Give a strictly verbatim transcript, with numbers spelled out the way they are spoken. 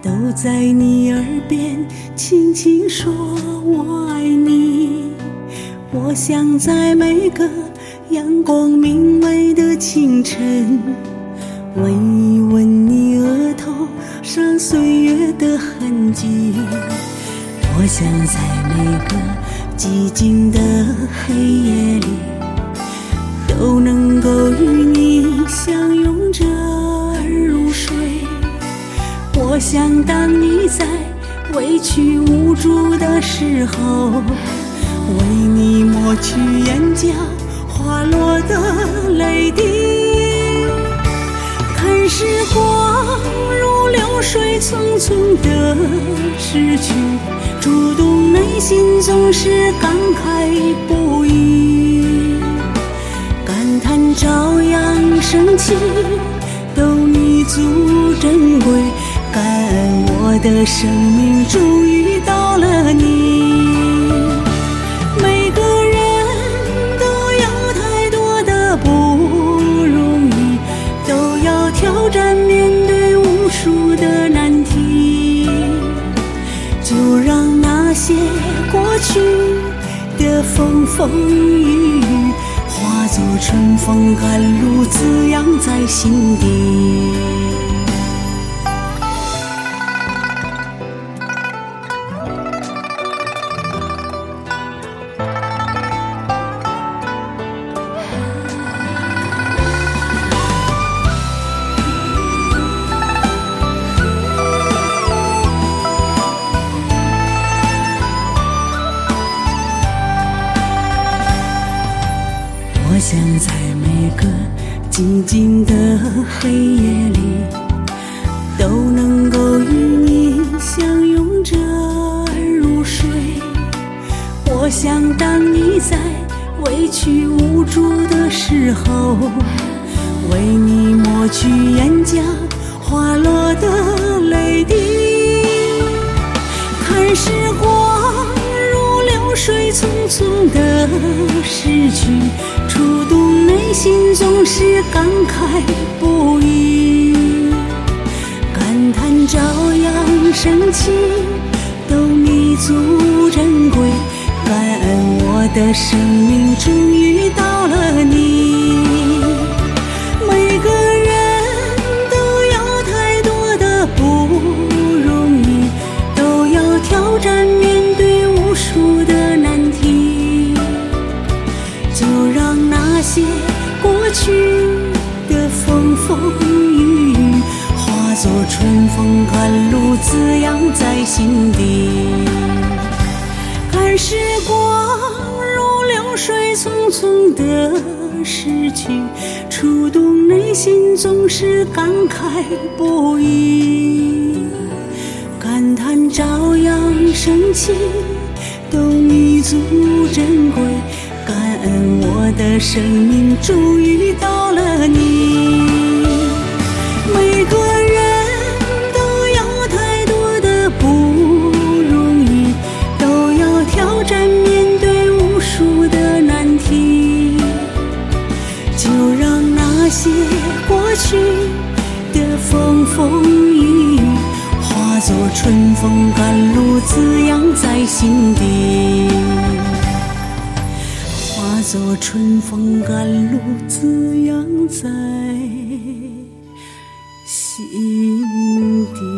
都在你耳边轻轻说我爱你。我想在每个阳光明媚的清晨，闻一闻你额头上岁月的痕迹。我想在每个寂静的黑夜里，都能够与你相拥着而入睡。我想当你在委屈无助的时候，为你抹去眼角滑落的泪滴。看时光如流水匆匆的逝去，触动内心总是感慨不已。感叹朝阳升起，都弥足珍贵。感恩我的生命终于到了你。每个人都有太多的不容易，都要挑战面对无数的难题。就让那些过去的风风雨雨，化作春风甘露，滋养在心底。我想在每个寂静的黑夜里，都能够与你相拥着而入睡。我想当你在委屈无助的时候，为你抹去眼角滑落的泪滴。看时光如流水匆匆的逝去，触动内心总是感慨不已。感叹朝阳升起，都弥足珍贵。感恩我的生命终于到了你。每个人都有太多的不容易，都要挑战面对无数的难题。就让那些过去的风风雨雨，化作春风甘露，滋养在心底。看时光如流水匆匆的逝去，触动内心总是感慨不已。感叹朝阳升起，都弥足珍贵。感恩我的生命终于到了你。每个人都有太多的不容易，都要挑战面对无数的难题。就让那些过去的风风雨雨，化作春风甘露，滋养在心底。化作春风甘露，滋养在心底。